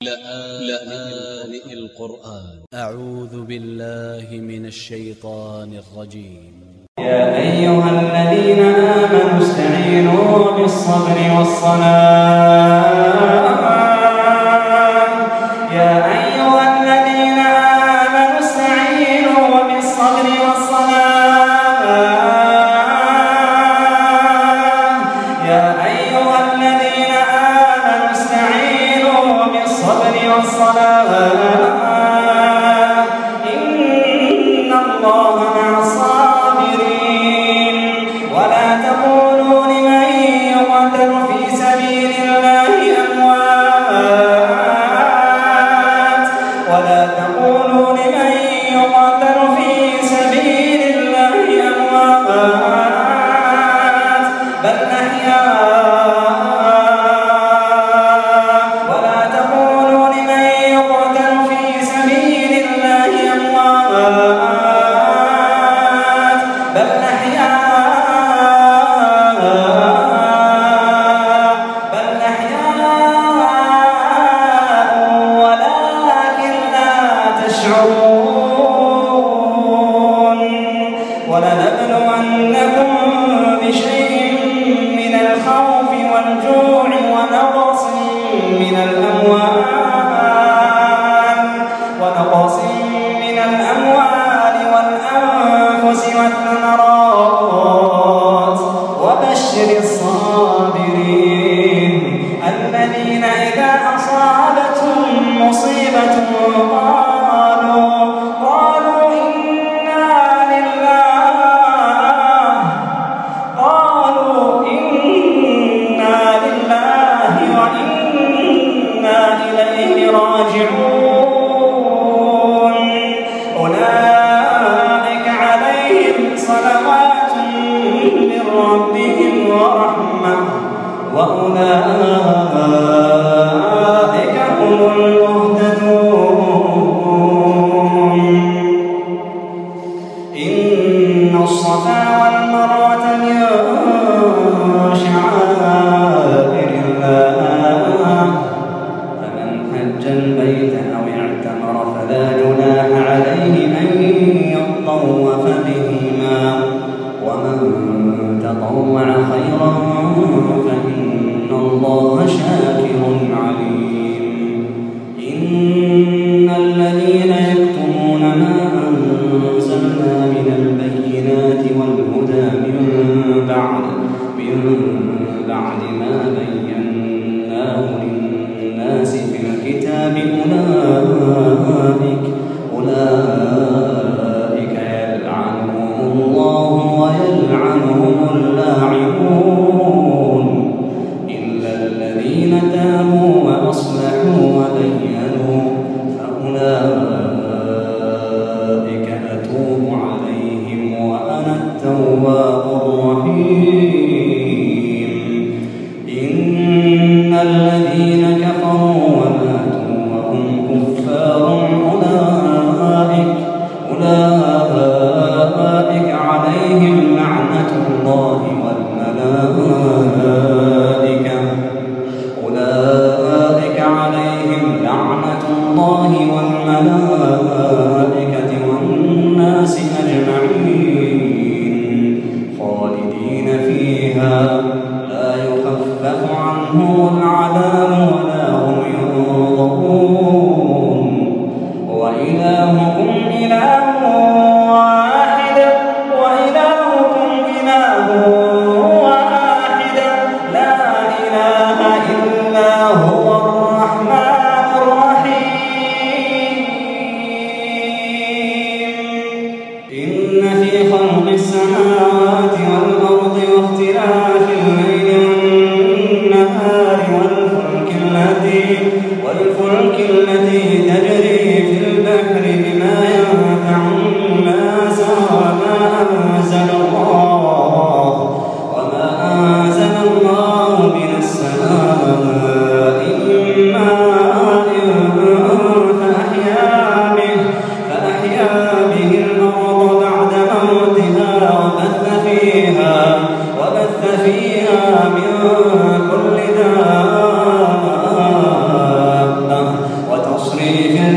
لآن القرآن. أ ع و ذ ب ا ل ل ه من ا ل ش ي ط ا ن ا ل ج ي م. يا أيها الذين آمنوا استعينوا بالصبر والصلاة. يا أيها الذين آمنوا استعينوا بالصبر والصلاة. يا أيها الذين آمنوا استعينوا بالصبر والصلاة. إن الله مع الصابرين. ولا تقولوا لمن يقتل في سبيل الله أموات. ولا تقولوا لمن يقتل في سبيل الله أموات بل أحياء. ولا تقولوا لمن يقتل في سبيل الله أموات بل أحياء. ولنبلونكم بشيء من الخوف والجوع ونقص من الأموال والأنفس والثمرات. وبشر الصابرين الذين إذا أصابتهم مصيبة قالوا إنا لله وإنا إليه راجعون. أولئك عليهم صلوات من ربهم ورحمة وأولئك هم المهتدون. إن الصفا والمروة من شعائر الله فمن حج البيت أو اعتمر فلا جناح عليه أن يطوف بهما ومن تطوع خيرا فإن الله شاكر عليم. إن الذين يكتمون ما أنزلنا من البينات والهدى من بعد ما بيناه للناس في الكتاب أولئك يلعنهم الله ويلعنهم اللاعنون إلا الذين تابوا وأصلحوا وبينوا فأولئك أتوب عليهم وأنا التواب الرحيم. إن الذين كفروا وماتوا وهم كفار أولئك عليهم لعنة الله والملائكة والناس أجمعين خالدين فيها لا يخفف عنهم العذاب ولا هم ينظرون. وإلهكم إله واحد وإلهكم إله واحد لا إله إلا هو الرحمن الرحيم. إن في خلق السماوات والأرض واختلاف الليل والنهار والفلك التي تجري في البحر بما ينفع الناس وما أنزل الله من السماء من ماء فأحيا به الأرض بعد موتها وبث فيها من كل دابة يجري في